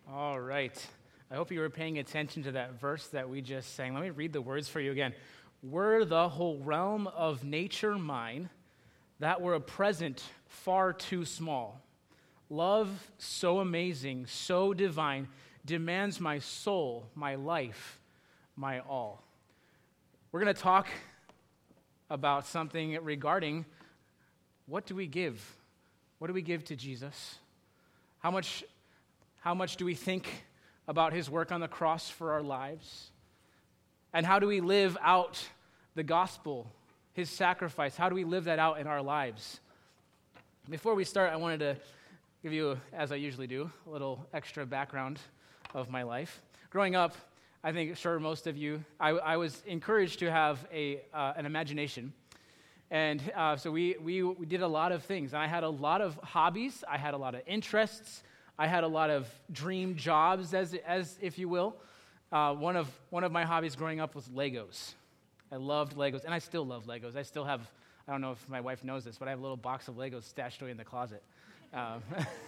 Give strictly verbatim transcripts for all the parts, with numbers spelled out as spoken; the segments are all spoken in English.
All right. I hope you were paying attention to that verse that we just sang. Let me read the words for you again. Were the whole realm of nature mine, that were a present far too small. Love so amazing, so divine, demands my soul, my life, my all. We're going to talk about something regarding what do we give? What do we give to Jesus? How much, how much do we think about his work on the cross for our lives? And how do we live out the gospel, his sacrifice? How do we live that out in our lives? Before we start, I wanted to give you, as I usually do, a little extra background of my life. Growing up, I think, sure, most of you, I, I was encouraged to have a uh, an imagination. And uh, so we, we we did a lot of things. And I had a lot of hobbies. I had a lot of interests. I had a lot of dream jobs, as as if you will. Uh, one of one of my hobbies growing up was Legos. I loved Legos, and I still love Legos. I still have, I don't know if my wife knows this, but I have a little box of Legos stashed away in the closet. Um,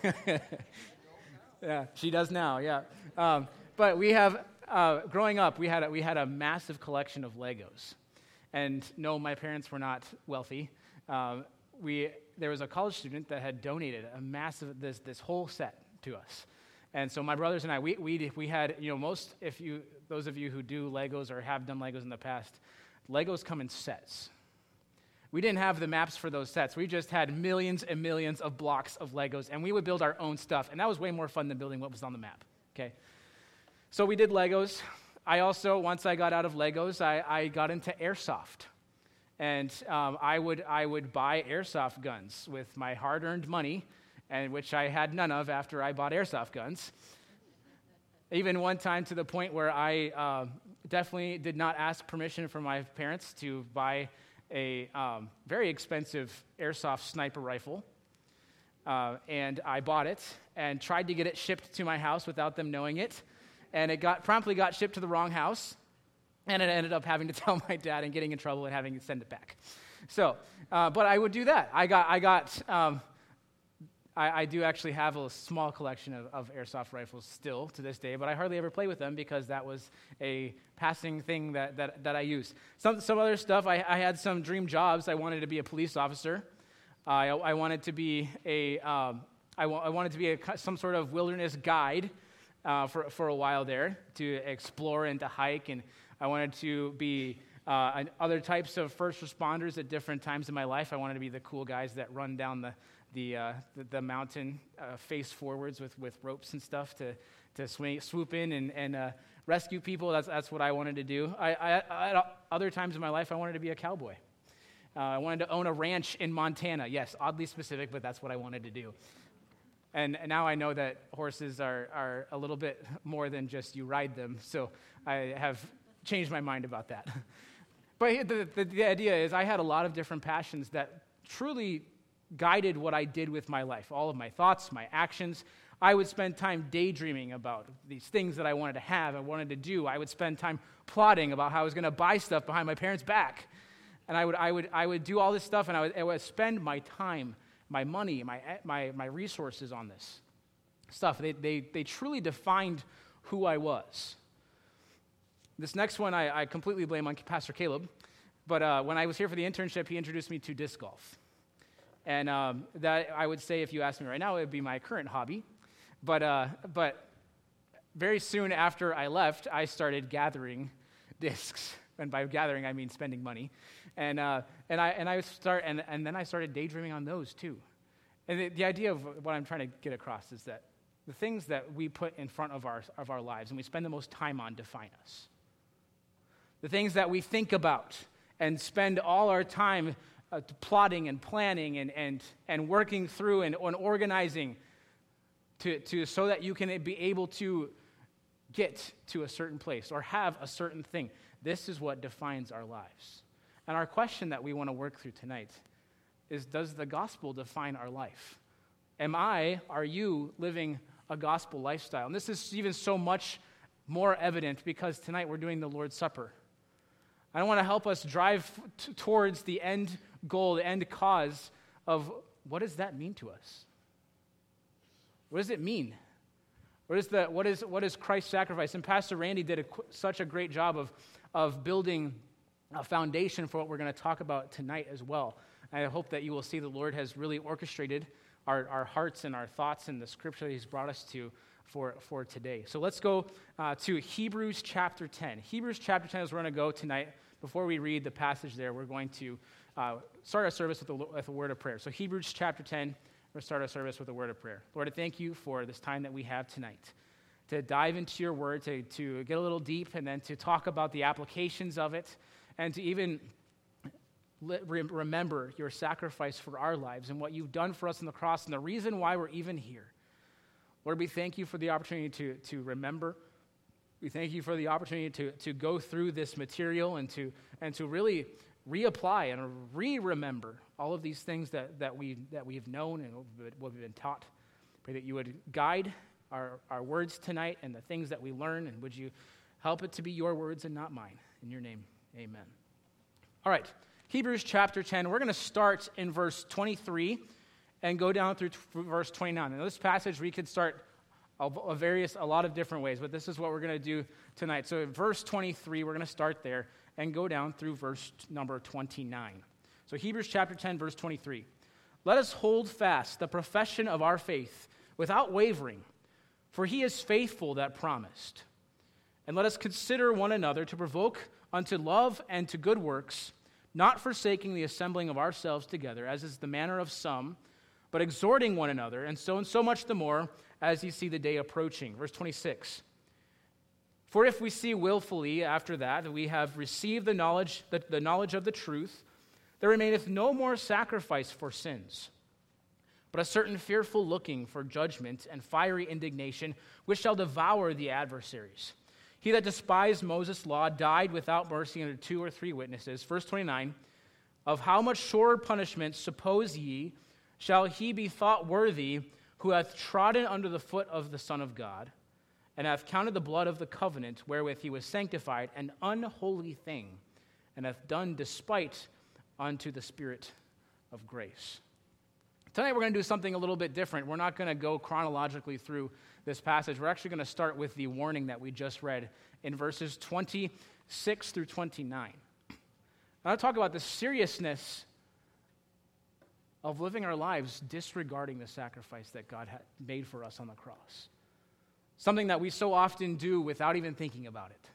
yeah, she does now, yeah. Um, but we have, uh, growing up, we had a, we had a massive collection of Legos. And no, my parents were not wealthy. Um, we there was a college student that had donated a massive, this this whole set to us. And so my brothers and I, we we we had, you know, most, if you, those of you who do Legos or have done Legos in the past, Legos come in sets. We didn't have the maps for those sets. We just had millions and millions of blocks of Legos, and we would build our own stuff. And that was way more fun than building what was on the map, okay? So we did Legos. I also, once I got out of Legos, I, I got into airsoft. And um, I would I would buy airsoft guns with my hard-earned money, and which I had none of after I bought airsoft guns. Even one time to the point where I uh, definitely did not ask permission from my parents to buy a um, very expensive airsoft sniper rifle. Uh, and I bought it and tried to get it shipped to my house without them knowing it. And it got promptly got shipped to the wrong house. And it ended up having to tell my dad and getting in trouble and having to send it back. So, uh, but I would do that. I got, I got, um, I, I do actually have a small collection of, of airsoft rifles still to this day, but I hardly ever play with them because that was a passing thing that, that, that I used. Some some other stuff, I, I had some dream jobs. I wanted to be a police officer. Uh, I, I wanted to be a, um, I, wa- I wanted to be a, some sort of wilderness guide uh, for, for a while there to explore and to hike, and I wanted to be uh, other types of first responders at different times in my life. I wanted to be the cool guys that run down the the uh, the, the mountain uh, face forwards with, with ropes and stuff to to swing, swoop in and, and uh, rescue people. That's that's what I wanted to do. I, I, I, at other times in my life, I wanted to be a cowboy. Uh, I wanted to own a ranch in Montana. Yes, oddly specific, but that's what I wanted to do. And, and now I know that horses are, are a little bit more than just you ride them, so I have changed my mind about that. But the, the, the idea is I had a lot of different passions that truly guided what I did with my life, all of my thoughts, my actions. I would spend time daydreaming about these things that I wanted to have, I wanted to do. I would spend time plotting about how I was going to buy stuff behind my parents' back. And I would I would, I would do all this stuff, and I would, I would spend my time, my money, my, my, my resources on this stuff. They, they, they truly defined who I was. This next one I, I completely blame on Pastor Caleb, but uh, when I was here for the internship, he introduced me to disc golf. And um, that, I would say, if you ask me right now, it would be my current hobby. But uh, but very soon after I left, I started gathering discs. And by gathering, I mean spending money. And uh, and I and I start and, and then I started daydreaming on those too. And the, the idea of what I'm trying to get across is that the things that we put in front of our of our lives and we spend the most time on define us. The things that we think about and spend all our time uh, plotting and planning and and and working through and, and organizing to to so that you can be able to get to a certain place or have a certain thing. This is what defines our lives. And our question that we want to work through tonight is, does the gospel define our life? Am I, are you living a gospel lifestyle? And this is even so much more evident because tonight we're doing the Lord's Supper. I want to help us drive t- towards the end goal, the end cause of what does that mean to us? What does it mean? What is, the, what is, what is Christ's sacrifice? And Pastor Randy did a, such a great job of, of building a foundation for what we're going to talk about tonight as well. I hope that you will see the Lord has really orchestrated our, our hearts and our thoughts in the scripture that he's brought us to for, for today. So let's go uh, to Hebrews chapter ten. Hebrews chapter ten is where we're going to go tonight. Before we read the passage there, we're going to uh, start our service with a, with a word of prayer. So Hebrews chapter ten, we'll start our service with a word of prayer. Lord, I thank you for this time that we have tonight to dive into your word, to, to get a little deep, and then to talk about the applications of it, and to even remember your sacrifice for our lives and what you've done for us on the cross and the reason why we're even here. Lord, we thank you for the opportunity to, to remember. We thank you for the opportunity to, to go through this material and to, and to really reapply and re-remember all of these things that, that, we, that we've known and what we've been taught. Pray that you would guide our, our words tonight and the things that we learn, and would you help it to be your words and not mine. In your name, amen. All right, Hebrews chapter ten. We're going to start in verse twenty-three and go down through t- verse twenty-nine. Now, this passage we could start a, a various, a lot of different ways, but this is what we're going to do tonight. So, in verse twenty-three, we're going to start there and go down through verse number twenty-nine. So, Hebrews chapter ten, verse twenty-three. Let us hold fast the profession of our faith without wavering, for he is faithful that promised. And let us consider one another to provoke unto love and to good works, not forsaking the assembling of ourselves together, as is the manner of some, but exhorting one another, and so and so much the more as you see the day approaching. Verse twenty-six. For if we see willfully after that, that we have received the knowledge, the, the knowledge of the truth, there remaineth no more sacrifice for sins, but a certain fearful looking for judgment and fiery indignation, which shall devour the adversaries. He that despised Moses' law died without mercy under two or three witnesses. Verse twenty-nine, of how much surer punishment, suppose ye, shall he be thought worthy who hath trodden under the foot of the Son of God, and hath counted the blood of the covenant wherewith he was sanctified an unholy thing, and hath done despite unto the Spirit of grace. Tonight we're going to do something a little bit different. We're not going to go chronologically through this passage. We're actually going to start with the warning that we just read in verses twenty-six through twenty-nine. I want to talk about the seriousness of living our lives disregarding the sacrifice that God had made for us on the cross. Something that we so often do without even thinking about it.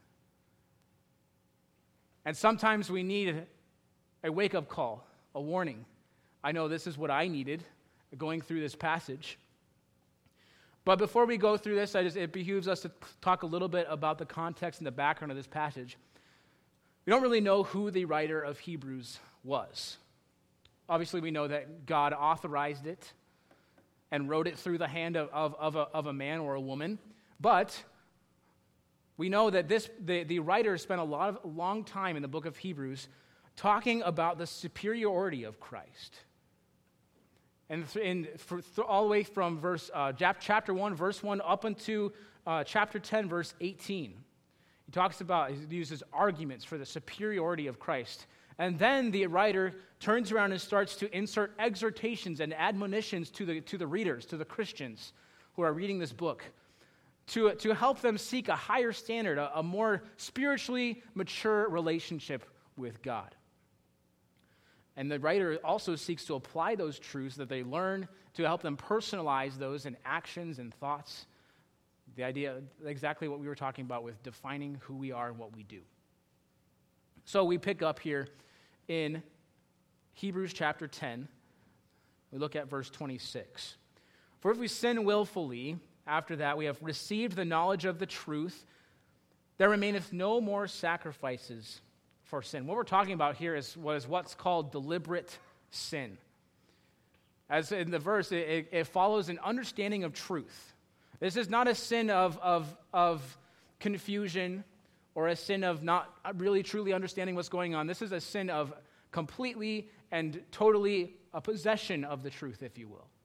And sometimes we need a wake-up call, a warning. I know this is what I needed going through this passage. But before we go through this, I just, it behooves us to talk a little bit about the context and the background of this passage. We don't really know who the writer of Hebrews was. Obviously, we know that God authorized it and wrote it through the hand of, of, of, a, of a man or a woman. But we know that this the, the writer spent a lot of a long time in the book of Hebrews talking about the superiority of Christ. And th- in, for, th- all the way from verse uh, chapter one, verse one, up into uh, chapter ten, verse eighteen. He talks about, he uses arguments for the superiority of Christ. And then the writer turns around and starts to insert exhortations and admonitions to the, to the readers, to the Christians who are reading this book, to, to help them seek a higher standard, a, a more spiritually mature relationship with God. And the writer also seeks to apply those truths that they learn to help them personalize those in actions and thoughts. The idea, exactly what we were talking about with defining who we are and what we do. So we pick up here in Hebrews chapter ten. We look at verse twenty-six. For if we sin willfully, after that we have received the knowledge of the truth, there remaineth no more sacrifices for sin. What we're talking about here is what is what's called deliberate sin. As in the verse, it, it follows an understanding of truth. This is not a sin of, of, of confusion or a sin of not really truly understanding what's going on. This is a sin of completely and totally a possession of the truth, if you will.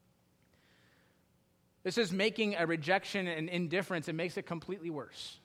This is making a rejection and indifference. It makes it completely worse.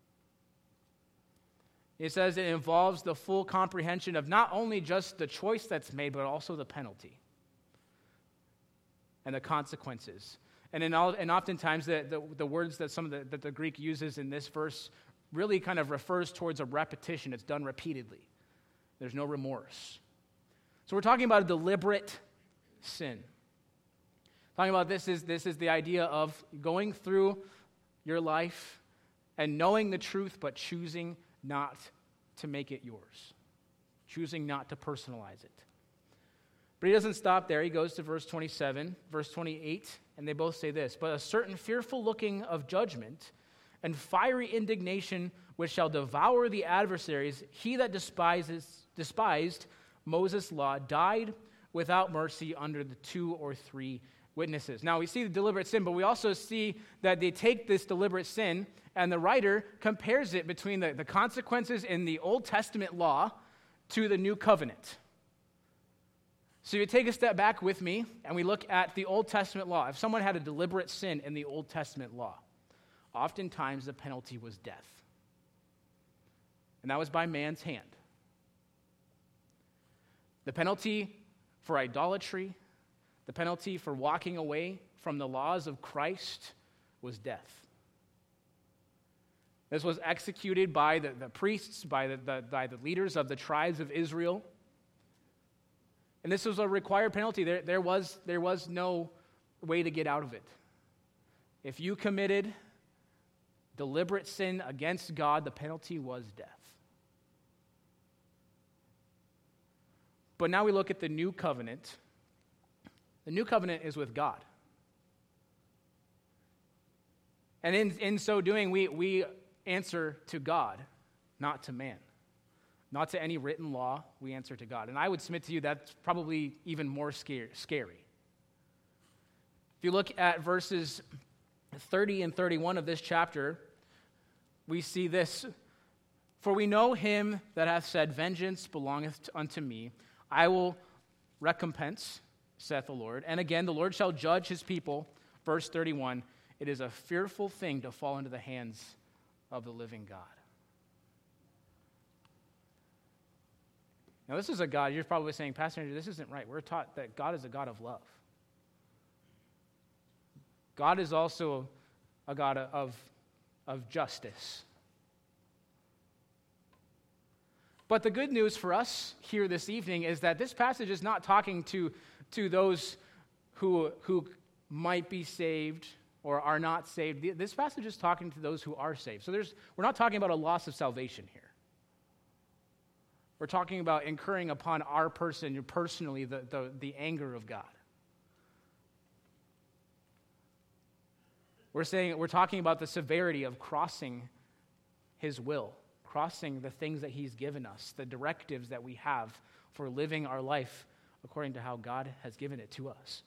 It says it involves the full comprehension of not only just the choice that's made, but also the penalty and the consequences. And in all, and oftentimes the, the, the words that some of the, that the Greek uses in this verse really kind of refers towards a repetition. It's done repeatedly. There's no remorse. So we're talking about a deliberate sin. Talking about this is this is the idea of going through your life and knowing the truth, but choosing not to make it yours. Choosing not to personalize it. But he doesn't stop there. He goes to verse twenty-seven, verse twenty-eight, and they both say this, but a certain fearful looking of judgment and fiery indignation which shall devour the adversaries, he that despises, despised Moses' law died without mercy under the two or three witnesses. Now we see the deliberate sin, but we also see that they take this deliberate sin, and the writer compares it between the, the consequences in the Old Testament law to the New Covenant. So you take a step back with me, and we look at the Old Testament law. If someone had a deliberate sin in the Old Testament law, oftentimes the penalty was death. And that was by man's hand. The penalty for idolatry, the penalty for walking away from the laws of Christ was death. This was executed by the, the priests, by the, the, by the leaders of the tribes of Israel. And this was a required penalty. There, there, was, there was no way to get out of it. If you committed deliberate sin against God, the penalty was death. But now we look at the new covenant. The new covenant is with God. And in, in so doing, we, we answer to God, not to man. Not to any written law, we answer to God. And I would submit to you that's probably even more scary. If you look at verses thirty and thirty-one of this chapter, we see this. For we know him that hath said, vengeance belongeth unto me. I will recompense, saith the Lord. And again, the Lord shall judge his people. Verse thirty-one, it is a fearful thing to fall into the hands of the living God. Now, this is a God, you're probably saying, Pastor Andrew, this isn't right. We're taught that God is a God of love. God is also a God of, of justice. But the good news for us here this evening is that this passage is not talking to, to those who, who might be saved or are not saved. This passage is talking to those who are saved. So there's, we're not talking about a loss of salvation here. We're talking about incurring upon our person, personally, the, the, the anger of God. We're saying we're talking about the severity of crossing his will, crossing the things that he's given us, the directives that we have for living our life according to how God has given it to us.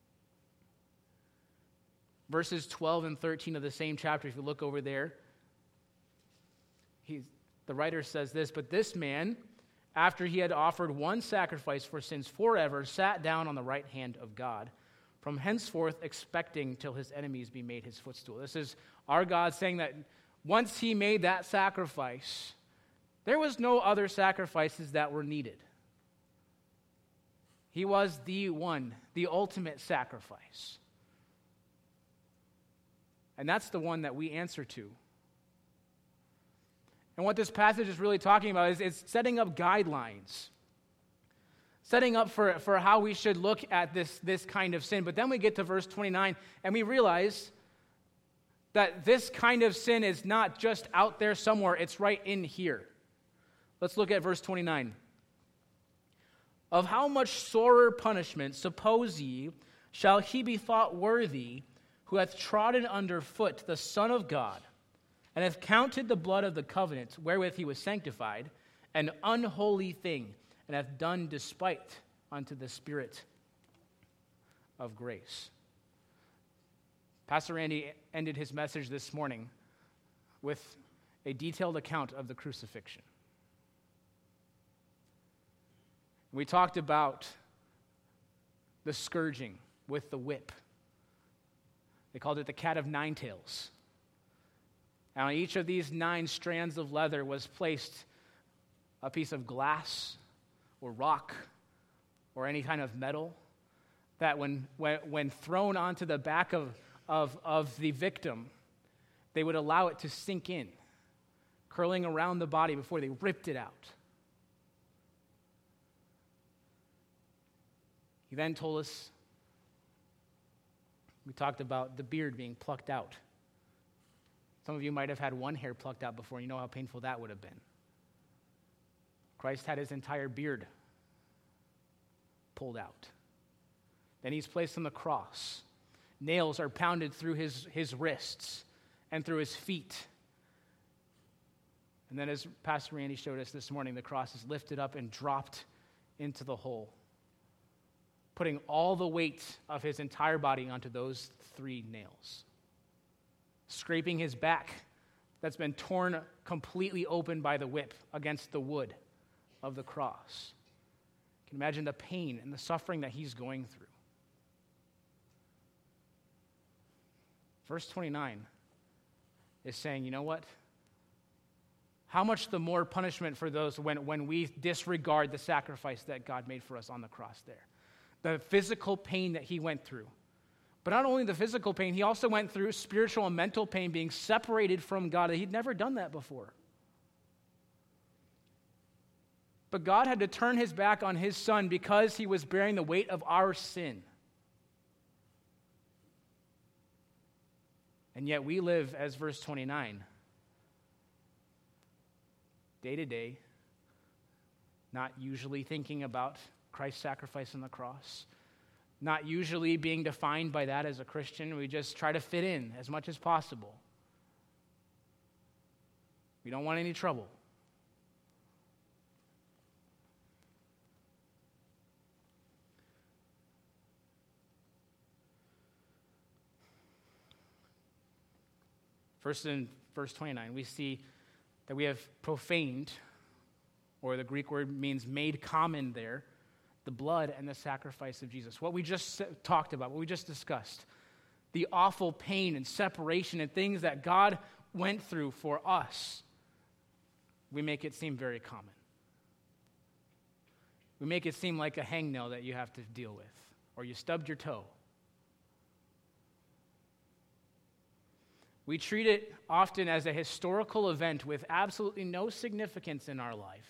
Verses twelve and thirteen of the same chapter, if you look over there, he's, the writer says this, but this man, after he had offered one sacrifice for sins forever, sat down on the right hand of God, from henceforth expecting till his enemies be made his footstool. This is our God saying that once he made that sacrifice, there was no other sacrifices that were needed. He was the one, the ultimate sacrifice. And that's the one that we answer to. And what this passage is really talking about is it's setting up guidelines, setting up for, for how we should look at this, this kind of sin. But then we get to verse twenty-nine, and we realize that this kind of sin is not just out there somewhere, it's right in here. Let's look at verse twenty-nine. Of how much sorer punishment, suppose ye, shall he be thought worthy, who hath trodden under foot the Son of God, and hath counted the blood of the covenant wherewith he was sanctified an unholy thing, and hath done despite unto the Spirit of grace. Pastor Randy ended his message this morning with a detailed account of the crucifixion. We talked about the scourging with the whip. They called it the cat of nine tails. And on each of these nine strands of leather was placed a piece of glass or rock or any kind of metal that when, when, when thrown onto the back of, of, of the victim, they would allow it to sink in, curling around the body before they ripped it out. He then told us, we talked about the beard being plucked out. Some of you might have had one hair plucked out before. You know how painful that would have been. Christ had his entire beard pulled out. Then he's placed on the cross. Nails are pounded through his, his wrists and through his feet. And then, as Pastor Randy showed us this morning, the cross is lifted up and dropped into the hole, putting all the weight of his entire body onto those three nails, scraping his back that's been torn completely open by the whip against the wood of the cross. You can imagine the pain and the suffering that he's going through. Verse twenty-nine is saying, you know what? How much the more punishment for those when, when we disregard the sacrifice that God made for us on the cross there. The physical pain that he went through. But not only the physical pain, he also went through spiritual and mental pain, being separated from God. He'd never done that before. But God had to turn his back on his son because he was bearing the weight of our sin. And yet we live, as verse twenty-nine, day to day, not usually thinking about Christ's sacrifice on the cross, not usually being defined by that as a Christian. We just try to fit in as much as possible. We don't want any trouble. First, in verse twenty-nine, we see that we have profaned, or the Greek word means made common there, the blood and the sacrifice of Jesus. What we just talked about, what we just discussed, the awful pain and separation and things that God went through for us, we make it seem very common. We make it seem like a hangnail that you have to deal with, or you stubbed your toe. We treat it often as a historical event with absolutely no significance in our life.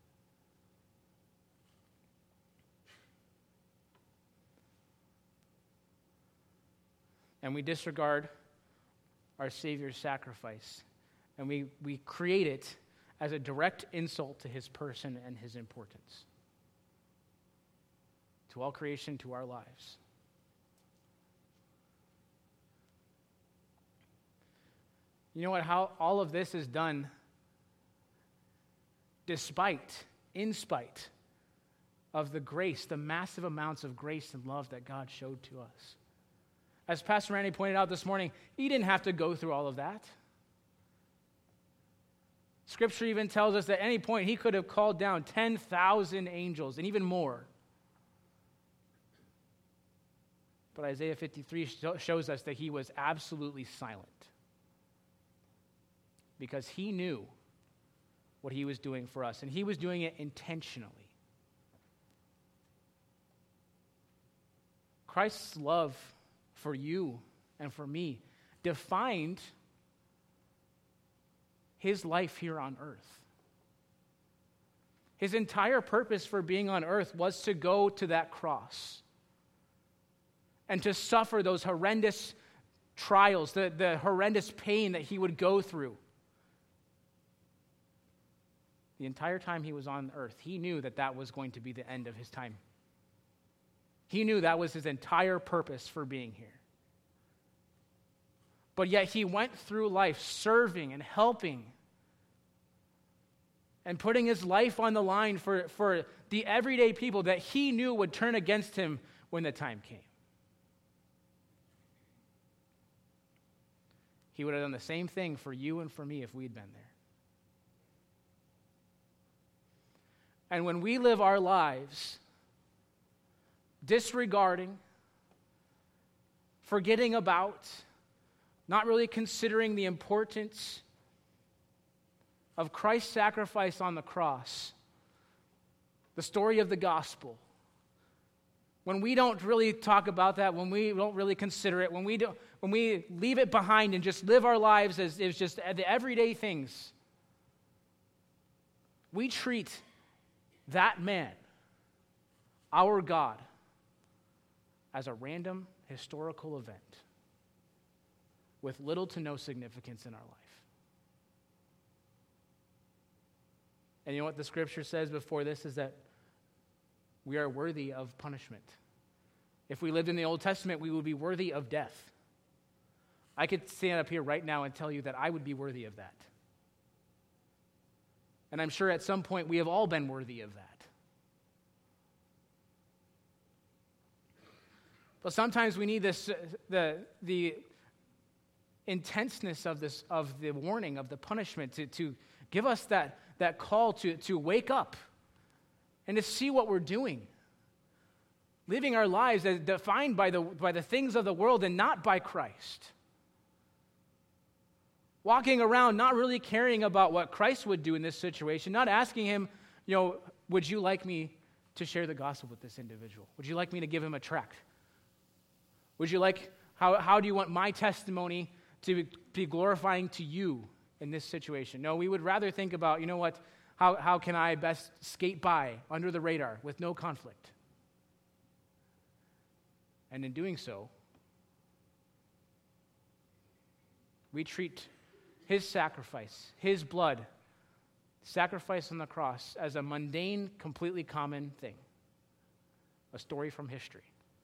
And we disregard our Savior's sacrifice. And we, we create it as a direct insult to his person and his importance, to all creation, to our lives. You know what? How all of this is done despite, in spite of the grace, the massive amounts of grace and love that God showed to us. As Pastor Randy pointed out this morning, he didn't have to go through all of that. Scripture even tells us that at any point he could have called down ten thousand angels and even more. But Isaiah fifty-three shows us that he was absolutely silent, because he knew what he was doing for us, and he was doing it intentionally. Christ's love for you and for me defined his life here on earth. His entire purpose for being on earth was to go to that cross and to suffer those horrendous trials, the, the horrendous pain that he would go through. The entire time he was on earth, he knew that that was going to be the end of his time. He knew that was his entire purpose for being here. But yet he went through life serving and helping and putting his life on the line for, for the everyday people that he knew would turn against him when the time came. He would have done the same thing for you and for me if we'd been there. And when we live our lives disregarding, forgetting about, not really considering the importance of Christ's sacrifice on the cross, the story of the gospel, when we don't really talk about that, when we don't really consider it, when we don't, when we leave it behind and just live our lives as, as just the everyday things, we treat that man, our God, as a random historical event with little to no significance in our life. And you know what the scripture says before this is that we are worthy of punishment. If we lived in the Old Testament, we would be worthy of death. I could stand up here right now and tell you that I would be worthy of that. And I'm sure at some point we have all been worthy of that. But sometimes we need this, the, the intenseness of this, of the warning, of the punishment to, to give us that, that call to, to wake up and to see what we're doing. Living our lives as defined by the, by the things of the world and not by Christ. Walking around not really caring about what Christ would do in this situation, not asking him, you know, would you like me to share the gospel with this individual? Would you like me to give him a tract? Would you like, how, how do you want my testimony to be glorifying to you in this situation? No, we would rather think about, you know what, how, how can I best skate by under the radar with no conflict? And in doing so, we treat his sacrifice, his blood, sacrifice on the cross as a mundane, completely common thing, a story from history.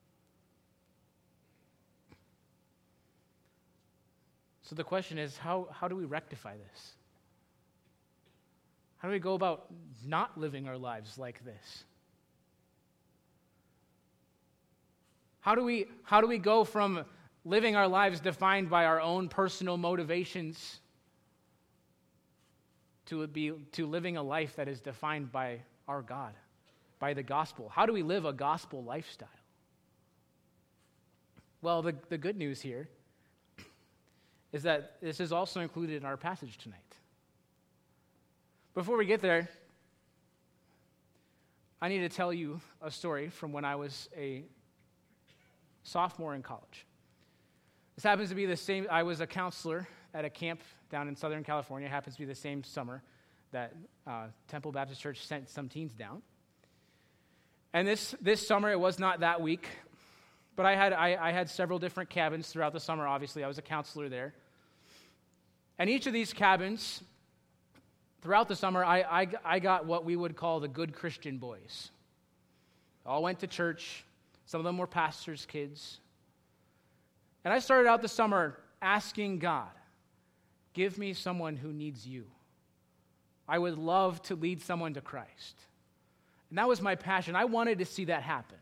So the question is, how, how do we rectify this? How do we go about not living our lives like this? How do we, how do we go from living our lives defined by our own personal motivations to, be, to living a life that is defined by our God, by the gospel? How do we live a gospel lifestyle? Well, the, the good news here is that this is also included in our passage tonight. Before we get there, I need to tell you a story from when I was a sophomore in college. This happens to be the same, I was a counselor at a camp down in Southern California. It happens to be the same summer that uh, Temple Baptist Church sent some teens down. And this, this summer, it was not that week, but I had, I, I had several different cabins throughout the summer. Obviously, I was a counselor there. And each of these cabins, throughout the summer, I, I, I got what we would call the good Christian boys. All went to church. Some of them were pastors' kids. And I started out the summer asking God, give me someone who needs you. I would love to lead someone to Christ. And that was my passion. I wanted to see that happen.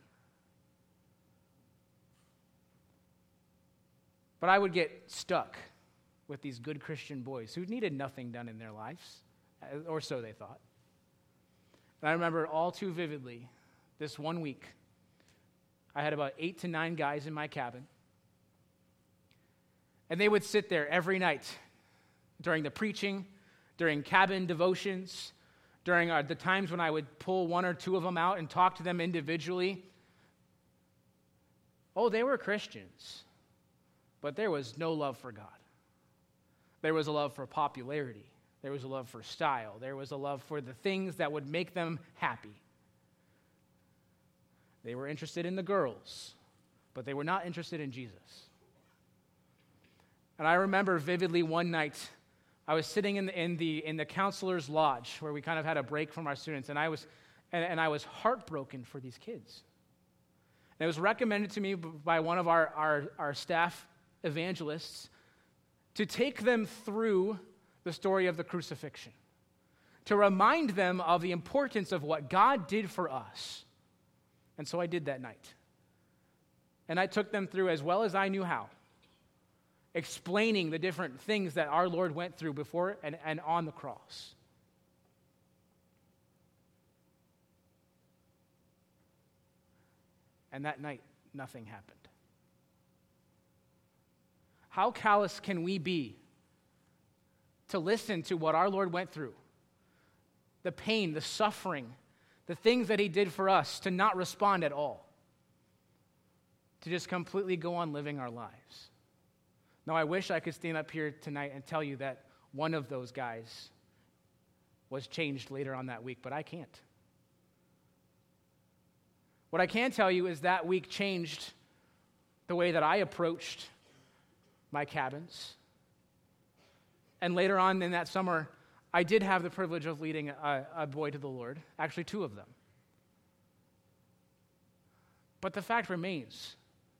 But I would get stuck with these good Christian boys who needed nothing done in their lives, or so they thought. And I remember all too vividly this one week, I had about eight to nine guys in my cabin, and they would sit there every night during the preaching, during cabin devotions, during uh, the times when I would pull one or two of them out and talk to them individually. Oh, they were Christians, but there was no love for God. There was a love for popularity. There was a love for style. There was a love for the things that would make them happy. They were interested in the girls, but they were not interested in Jesus. And I remember vividly one night, I was sitting in the, in the, in the counselor's lodge where we kind of had a break from our students, and I was, and, and I was heartbroken for these kids. And it was recommended to me by one of our, our, our staff evangelists to take them through the story of the crucifixion, to remind them of the importance of what God did for us. And so I did that night. And I took them through as well as I knew how, explaining the different things that our Lord went through before and, and on the cross. And that night, nothing happened. How callous can we be to listen to what our Lord went through? The pain, the suffering, the things that he did for us, to not respond at all. to just completely go on living our lives. Now, I wish I could stand up here tonight and tell you that one of those guys was changed later on that week, but I can't. What I can tell you is that week changed the way that I approached my cabins. And later on in that summer, I did have the privilege of leading a, a boy to the Lord, actually two of them. But the fact remains,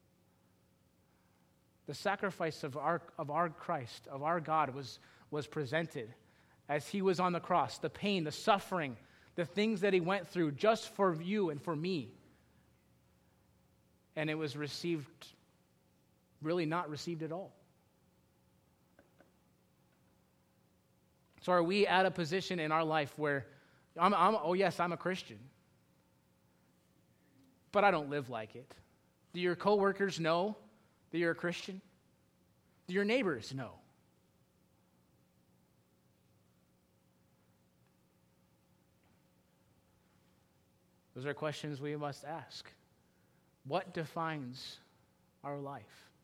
the sacrifice of our, of our Christ, of our God, was, was presented as he was on the cross, the pain, the suffering, the things that he went through just for you and for me. And it was received, really not received at all. So are we at a position in our life where, I'm, I'm, oh yes, I'm a Christian, but I don't live like it? Do your coworkers know that you're a Christian? Do your neighbors know? Those are questions we must ask. What defines our life?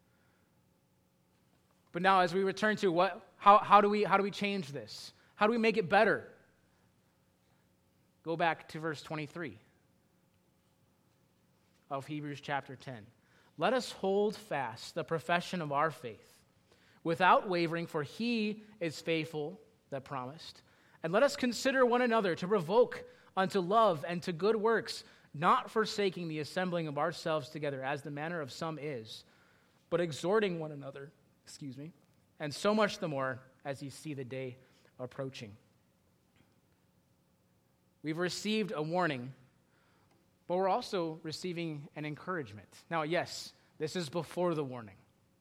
But now as we return to what, how, how do we, how do we change this? How do we make it better? Go back to verse twenty-three of Hebrews chapter ten. Let us hold fast the profession of our faith without wavering, for he is faithful that promised. And let us consider one another to provoke unto love and to good works, not forsaking the assembling of ourselves together as the manner of some is, but exhorting one another, excuse me, and so much the more as ye see the day approaching. We've received a warning, but we're also receiving an encouragement. Now, yes, this is before the warning.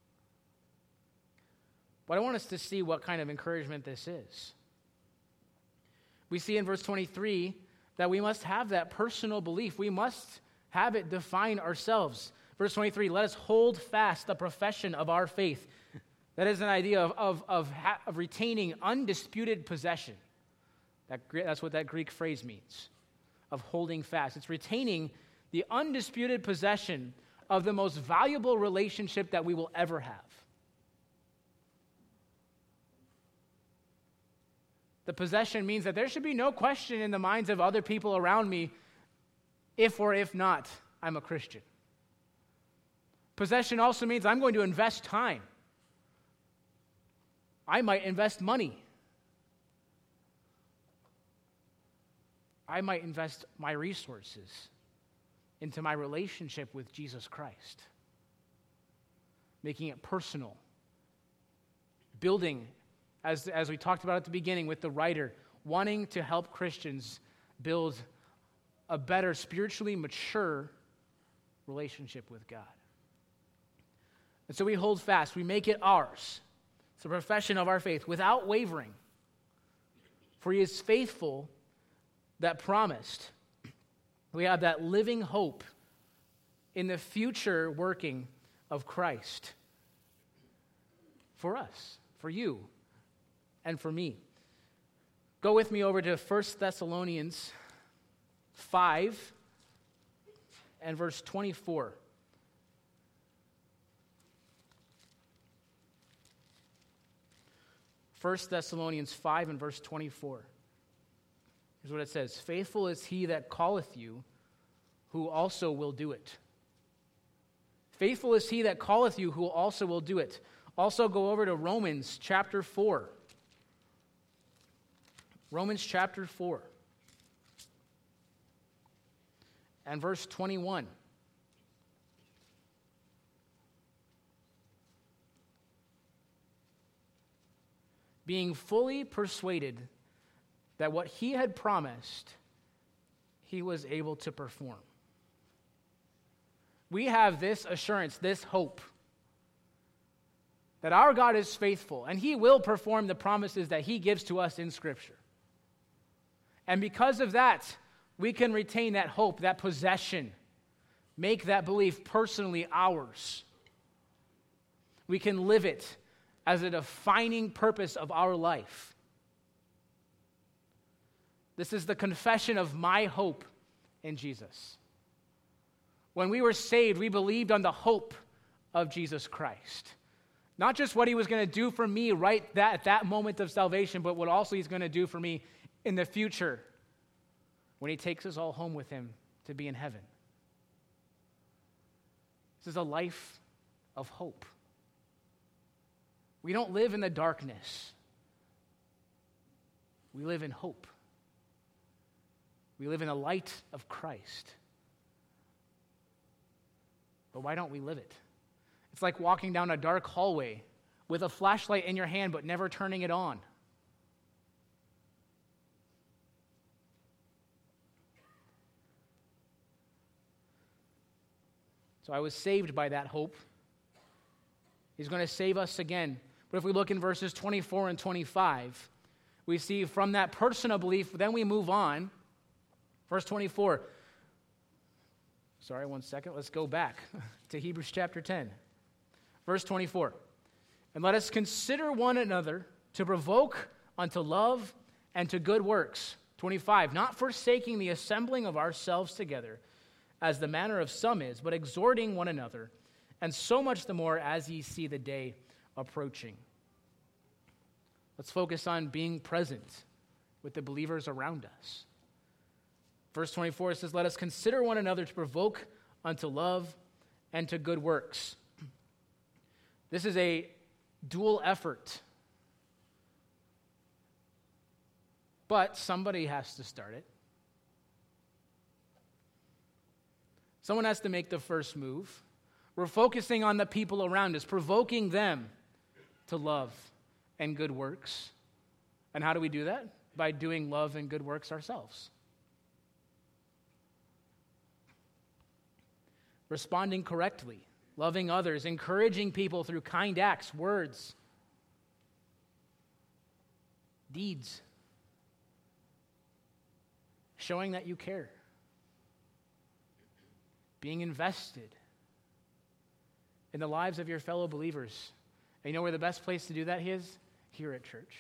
But I want us to see what kind of encouragement this is. We see in verse twenty-three that we must have that personal belief. We must have it define ourselves. Verse twenty-three, let us hold fast the profession of our faith. That is an idea of, of, of, ha- of retaining undisputed possession. That, that's what that Greek phrase means, of holding fast. It's retaining the undisputed possession of the most valuable relationship that we will ever have. The possession means that there should be no question in the minds of other people around me if or if not I'm a Christian. Possession also means I'm going to invest time. I might invest money. I might invest my resources into my relationship with Jesus Christ, making it personal, building, as, as we talked about at the beginning with the writer, wanting to help Christians build a better, spiritually mature relationship with God. And so we hold fast, we make it ours. It's a profession of our faith without wavering. For he is faithful that promised. We have that living hope in the future working of Christ for us, for you, and for me. Go with me over to First Thessalonians five and verse twenty-four. First Thessalonians five and verse twenty-four. Here's what it says. Faithful is he that calleth you, who also will do it. Faithful is he that calleth you, who also will do it. Also go over to Romans chapter four. Romans chapter four. And verse twenty-one. Being fully persuaded that what he had promised, he was able to perform. We have this assurance, this hope, that our God is faithful, and he will perform the promises that he gives to us in Scripture. And because of that, we can retain that hope, that possession, make that belief personally ours. We can live it as a defining purpose of our life. This is the confession of my hope in Jesus. When we were saved, we believed on the hope of Jesus Christ. Not just what he was going to do for me right that, at that moment of salvation, but what also he's going to do for me in the future when he takes us all home with him to be in heaven. This is a life of hope. We don't live in the darkness. We live in hope. We live in the light of Christ. But why don't we live it? It's like walking down a dark hallway with a flashlight in your hand but never turning it on. So I was saved by that hope. He's going to save us again. But if we look in verses twenty-four and twenty-five, we see from that personal belief, then we move on. Verse twenty-four. Sorry, one second. Let's go back to Hebrews chapter ten. Verse twenty-four. And let us consider one another to provoke unto love and to good works. twenty-five. Not forsaking the assembling of ourselves together, as the manner of some is, but exhorting one another, and so much the more as ye see the day approaching. Let's focus on being present with the believers around us. Verse twenty-four says, let us consider one another to provoke unto love and to good works. This is a dual effort. But somebody has to start it. Someone has to make the first move. We're focusing on the people around us, provoking them to love and good works. And how do we do that? By doing love and good works ourselves. Responding correctly, loving others, encouraging people through kind acts, words, deeds, showing that you care, being invested in the lives of your fellow believers. And you know where the best place to do that is? Here at church.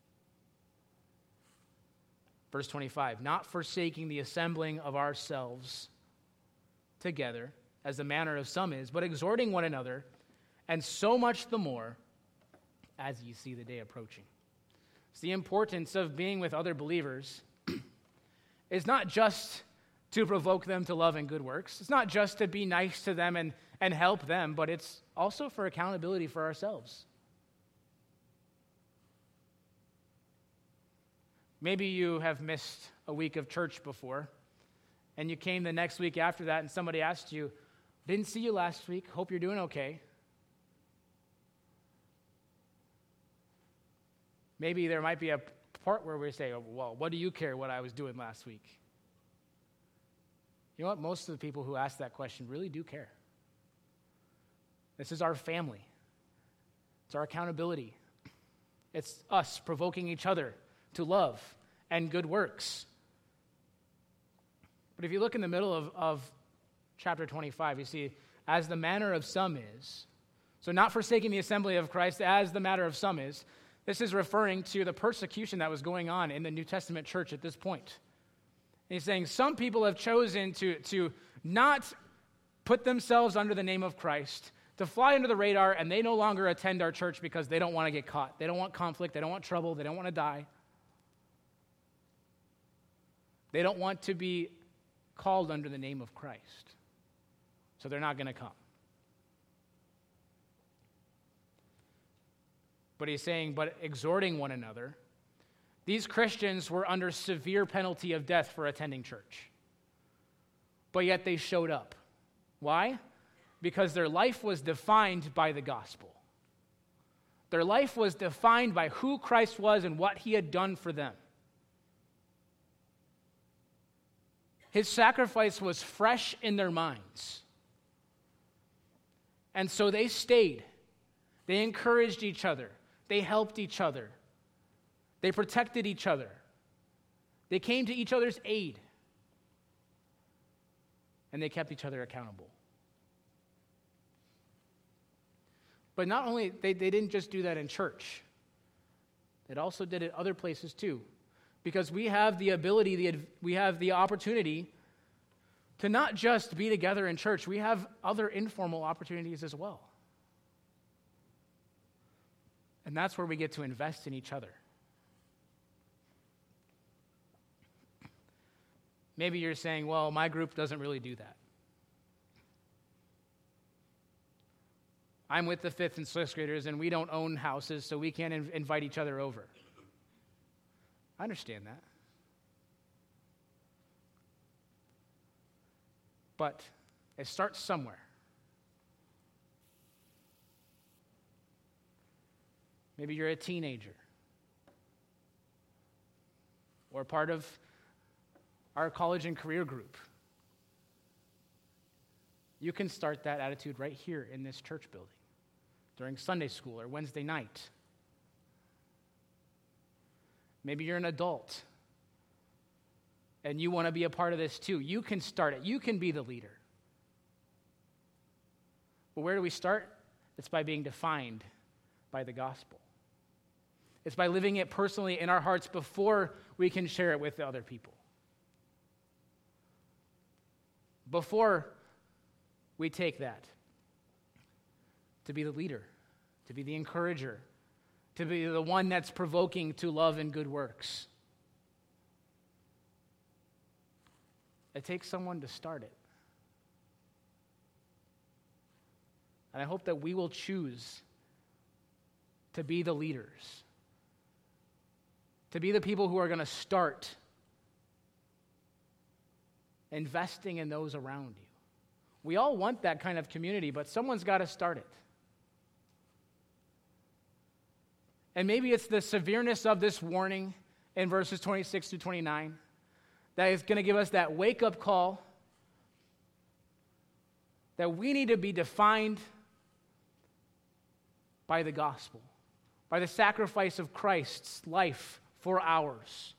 Verse twenty-five, not forsaking the assembling of ourselves together, as the manner of some is, but exhorting one another, and so much the more as you see the day approaching. It's the importance of being with other believers is not just to provoke them to love and good works. It's not just to be nice to them and, and help them, but it's also for accountability for ourselves. Maybe you have missed a week of church before, and you came the next week after that, and somebody asked you, didn't see you last week, hope you're doing okay. Maybe there might be a part where we say, oh, well, what do you care what I was doing last week? You know what? Most of the people who ask that question really do care. This is our family. It's our accountability. It's us provoking each other to love and good works. But if you look in the middle of, of chapter twenty-five, you see, as the manner of some is, so not forsaking the assembly of Christ, as the matter of some is, this is referring to the persecution that was going on in the New Testament church at this point. And he's saying some people have chosen to, to not put themselves under the name of Christ, to fly under the radar, and they no longer attend our church because they don't want to get caught. They don't want conflict. They don't want trouble. They don't want to die. They don't want to be called under the name of Christ. So they're not going to come. But he's saying, but exhorting one another. These Christians were under severe penalty of death for attending church. But yet they showed up. Why? Because their life was defined by the gospel. Their life was defined by who Christ was and what he had done for them. His sacrifice was fresh in their minds. And so they stayed. They encouraged each other. They helped each other. They protected each other. They came to each other's aid. And they kept each other accountable. But not only, they, they didn't just do that in church. They also did it other places too. Because we have the ability, the, we have the opportunity to not just be together in church, we have other informal opportunities as well. And that's where we get to invest in each other. Maybe you're saying, well, my group doesn't really do that. I'm with the fifth and sixth graders, and we don't own houses, so we can't inv- invite each other over. I understand that. But it starts somewhere. Maybe you're a teenager or part of our college and career group. You can start that attitude right here in this church building during Sunday school or Wednesday night. Maybe you're an adult and you want to be a part of this too. You can start it. You can be the leader. But where do we start? It's by being defined by the gospel. It's by living it personally in our hearts before we can share it with other people. Before we take that to be the leader, to be the encourager, to be the one that's provoking to love and good works. It takes someone to start it. And I hope that we will choose to be the leaders, to be the people who are going to start investing in those around you. We all want that kind of community, but someone's got to start it. And maybe it's the severeness of this warning in verses twenty-six through twenty-nine that is going to give us that wake-up call that we need to be defined by the gospel, by the sacrifice of Christ's life for ours,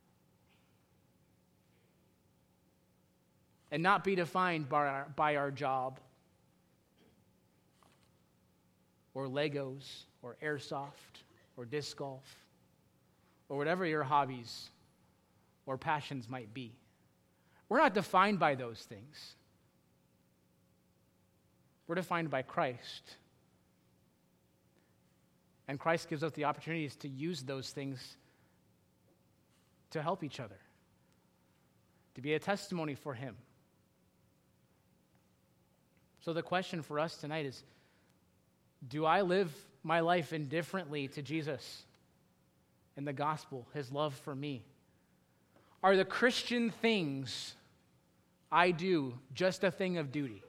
and not be defined by our, by our job or Legos or airsoft or disc golf or whatever your hobbies or passions might be. We're not defined by those things. We're defined by Christ. And Christ gives us the opportunities to use those things to help each other, to be a testimony for Him. So the question for us tonight is, do I live my life indifferently to Jesus and the gospel, His love for me? Are the Christian things I do just a thing of duty?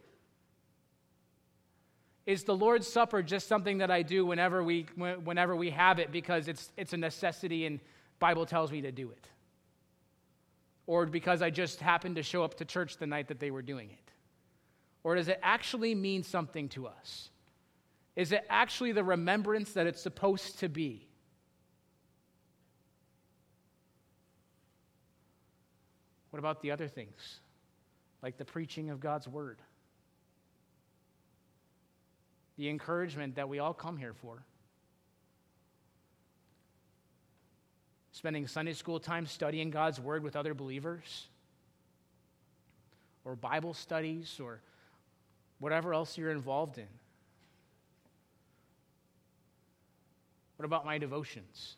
Is the Lord's Supper just something that I do whenever we whenever we have it because it's it's a necessity and Bible tells me to do it? Or because I just happened to show up to church the night that they were doing it? Or does it actually mean something to us? Is it actually the remembrance that it's supposed to be? What about the other things, like the preaching of God's word? The encouragement that we all come here for. Spending Sunday school time studying God's word with other believers, or Bible studies, or whatever else you're involved in. What about my devotions?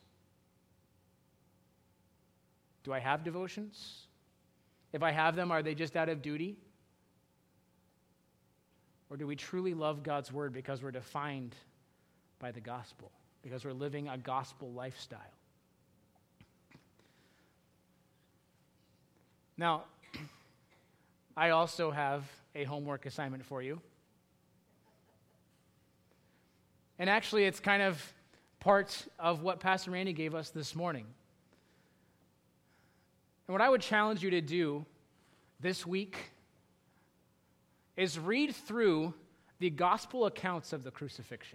Do I have devotions? If I have them, are they just out of duty? Or do we truly love God's word because we're defined by the gospel, because we're living a gospel lifestyle? Now, I also have a homework assignment for you. And actually, it's kind of part of what Pastor Randy gave us this morning. And what I would challenge you to do this week is read through the gospel accounts of the crucifixion.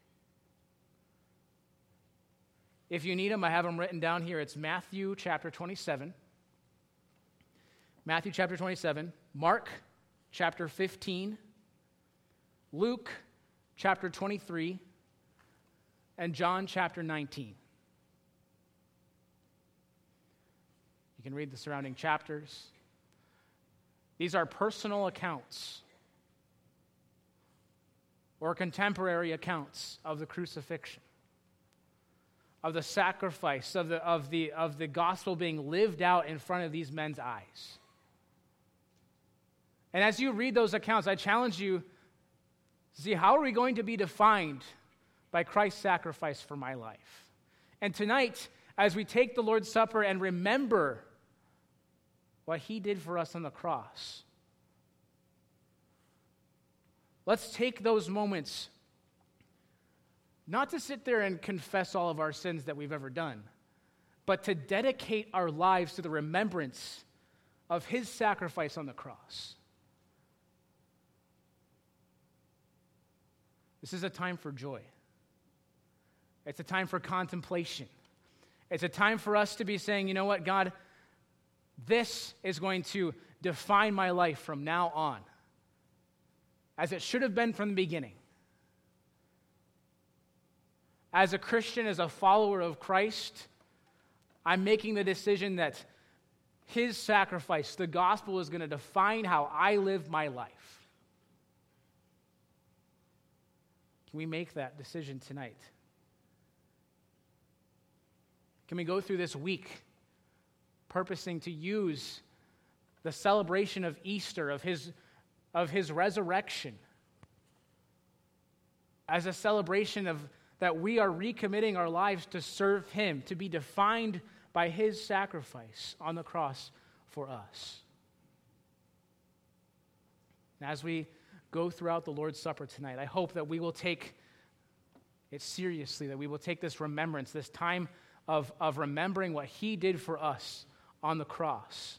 If you need them, I have them written down here. It's Matthew chapter twenty-seven. Matthew chapter twenty-seven, Mark chapter fifteen, Luke chapter twenty-three, and John chapter nineteen. You can read the surrounding chapters. These are personal accounts or contemporary accounts of the crucifixion, of the sacrifice, of the, of the, of the gospel being lived out in front of these men's eyes. And as you read those accounts, I challenge you to see, how are we going to be defined by Christ's sacrifice for my life? And tonight, as we take the Lord's Supper and remember what he did for us on the cross, let's take those moments not to sit there and confess all of our sins that we've ever done, but to dedicate our lives to the remembrance of his sacrifice on the cross. This is a time for joy. It's a time for contemplation. It's a time for us to be saying, you know what, God, this is going to define my life from now on, as it should have been from the beginning. As a Christian, as a follower of Christ, I'm making the decision that his sacrifice, the gospel, is going to define how I live my life. Can we make that decision tonight? Can we go through this week purposing to use the celebration of Easter, of his, of his resurrection, as a celebration of that we are recommitting our lives to serve him, to be defined by his sacrifice on the cross for us? And as we go throughout the Lord's Supper tonight, I hope that we will take it seriously, that we will take this remembrance, this time of, of remembering what he did for us on the cross,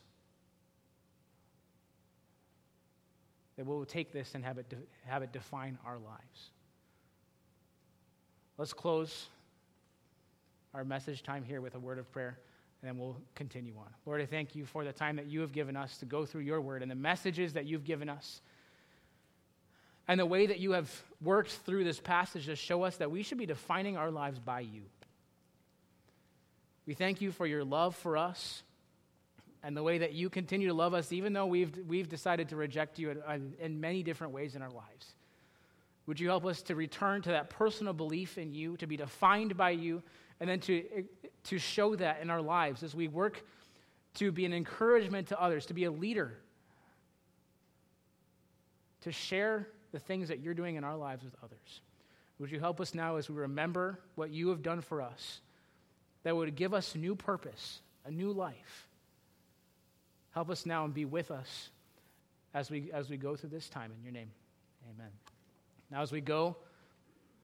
that we will take this and have it, de- have it define our lives. Let's close our message time here with a word of prayer, and then we'll continue on. Lord, I thank you for the time that you have given us to go through your word and the messages that you've given us, and the way that you have worked through this passage to show us that we should be defining our lives by you. We thank you for your love for us and the way that you continue to love us, even though we've, we've decided to reject you in, in many different ways in our lives. Would you help us to return to that personal belief in you, to be defined by you, and then to, to show that in our lives as we work to be an encouragement to others, to be a leader, to share the things that you're doing in our lives with others. Would you help us now as we remember what you have done for us, that would give us new purpose, a new life. Help us now and be with us as we as we go through this time in your name. Amen. Now as we go